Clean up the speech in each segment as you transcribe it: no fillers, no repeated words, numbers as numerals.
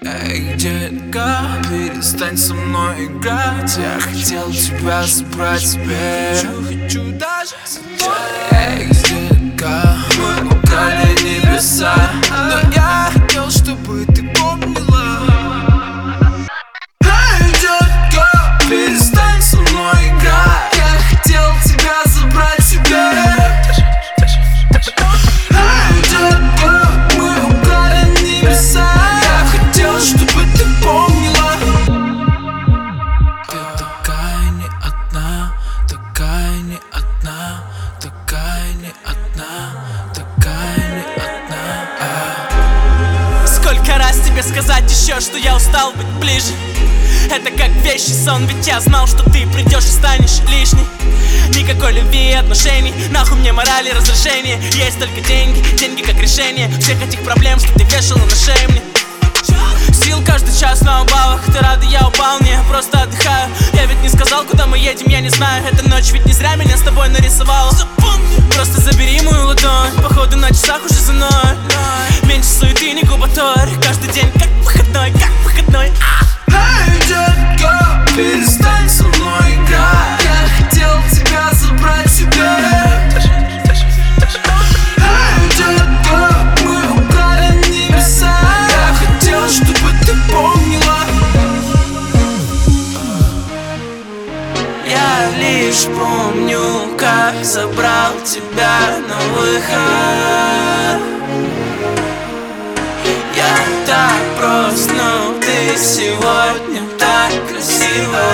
Эй, детка, перестань со мной играть. Я хотел тебя забрать себе. Хочу даже сейчас. Эй, детка, мы украли небеса, но я хотел, чтобы ты помнила. Эй, детка, перестань со мной играть. Я хотел тебя забрать себе. Чтобы ты помнила. Ты такая не одна, такая не одна, такая не одна, такая не одна. Сколько раз тебе сказать еще, что я устал быть ближе? Это как вещий сон, ведь я знал, что ты придешь и станешь лишней. Никакой любви и отношений, нахуй мне морали и разрешения. Есть только деньги, деньги как решение всех этих проблем, что ты вешала на шею мне. Сил каждый час на убавах. Ты рада, я упал, не, просто отдыхаю. Я ведь не сказал, куда мы едем, я не знаю. Эта ночь ведь не зря меня с тобой нарисовала. Просто забери мою ладонь, походу на часах уже за мной. Меньше суеты, не губоторь. Каждый день как выходной, как выходной. Эй, детка, перестань со мной играть. Я хотел тебя забрать себе. Эй, детка, мы украли небеса. Я хотел, чтобы ты помнила. Я лишь помню, как забрал тебя на выход. Я так прост, но ты сегодня так красива.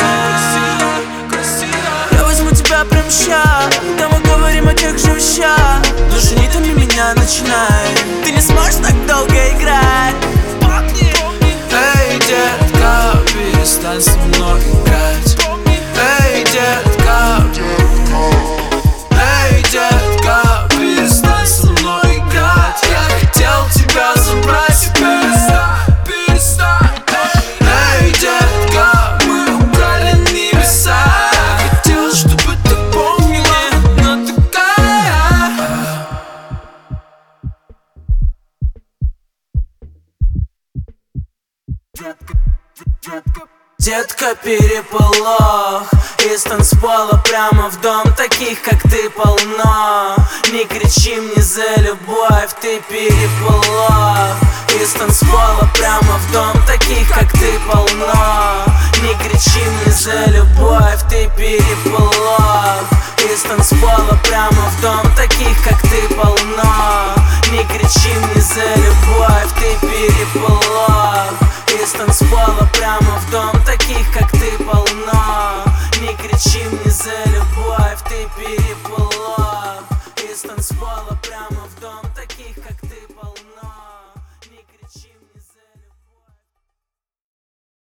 Я возьму тебя прямо ща, да мы говорим о тех же вещах. Даже не томи меня, начинай. Ты не сможешь так долго играть. Эй, детка, перестань со мной играть. Эй, детка, эй, детка, перестань со мной играть. Я хотел тебя забрать себе. Перестань. Эй, детка, мы украли небеса. Я хотел, чтобы ты помнила, но такая. Детка, переполох из танцпола прямо в дом. Таких, как ты, полно. Не кричи мне за любовь, ты переполох из танцпола прямо в дом. Таких, как ты, полно. Не кричи мне за любовь, ты переполох из танцпола прямо в дом. Таких, как ты, полно. Не кричи мне за любовь, ты переполох из танцпола прямо в дом. Таких, как ты, полно. Не кричи мне за любовь, ты переполох из танцпола прямо